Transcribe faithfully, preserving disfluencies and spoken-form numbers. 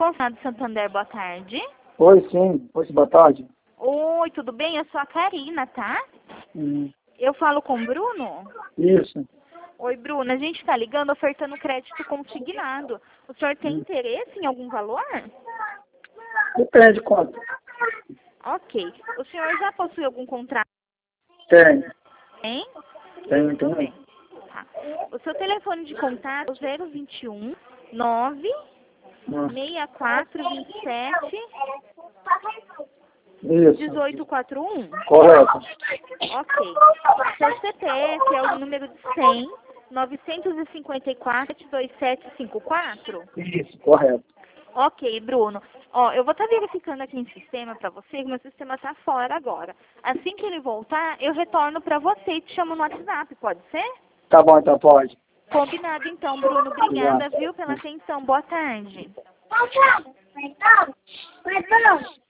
Consulado Santander, boa tarde. Oi, sim. Oi, boa tarde. Oi, tudo bem? Eu sou a Karina, tá? Hum, Eu falo com o Bruno? isso. Oi, Bruno. A gente tá ligando ofertando crédito consignado. O senhor tem Hum. interesse em algum valor? Depende de quanto. Ok. O senhor já possui algum contrato? Tem. Hein? Tem, Tudo tem. bem. Tá. O seu telefone de contato é o zero vinte e um, nove, Hum, sessenta e quatro, vinte e sete, Isso. dezoito quarenta e um? Correto. Ok. Seu C P F é o número de cem, novecentos e cinquenta e quatro, sete dois sete cinco quatro? Isso, correto. Ok, Bruno. Ó, eu vou estar verificando aqui em sistema para você, que meu sistema está fora agora. Assim que ele voltar, eu retorno para você e te chamo no WhatsApp, pode ser? Tá bom, então pode. Combinado então, Bruno. Obrigada, Obrigado. viu, pela atenção. Boa tarde. Perdão, perdão.